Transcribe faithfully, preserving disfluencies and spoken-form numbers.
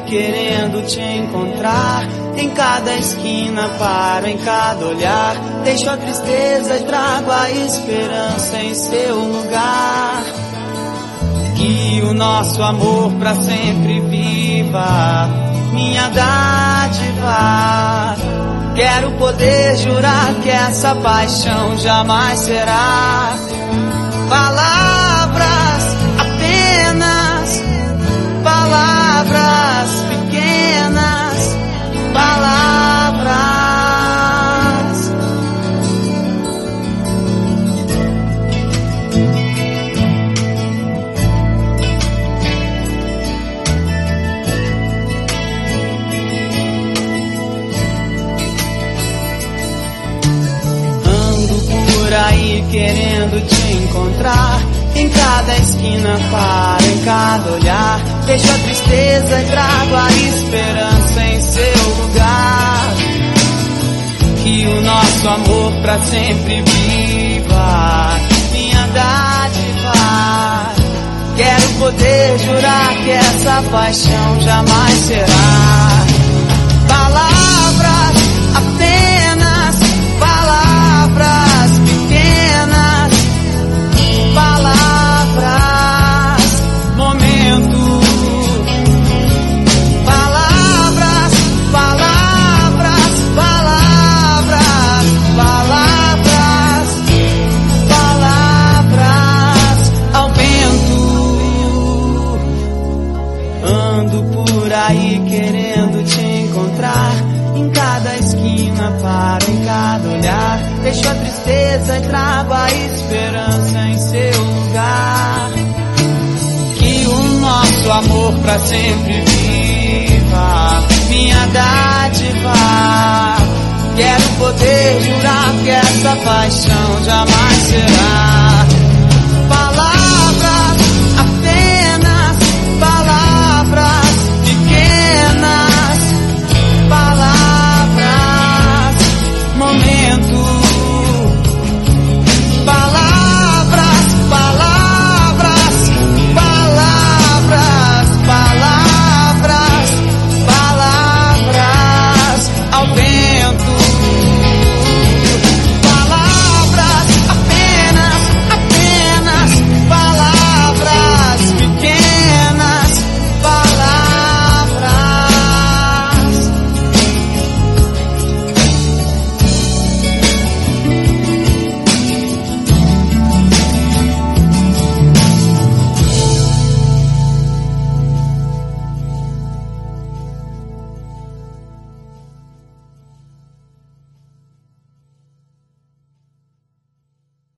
querendo te encontrar. Em cada esquina paro, em cada olhar, deixo a tristeza e trago a esperança em seu lugar. Que o nosso amor pra sempre viva, minha dádiva. Quero poder jurar que essa paixão jamais será palavras, apenas palavras pequenas, palavras. Aí querendo te encontrar, em cada esquina paro, em cada olhar, deixo a tristeza e trago a esperança em seu lugar. Que o nosso amor pra sempre viva, minha dádiva. Quero poder jurar que essa paixão jamais será palavras, apenas palavras pequenas, palavras, momento, palavras, palavras, palavras, palavras, palavras ao vento. Ando por aí querendo te encontrar, em cada esquina paro, em cada olhar, deixo a tristeza e trago a esperança em seu lugar. Que o nosso amor pra sempre viva,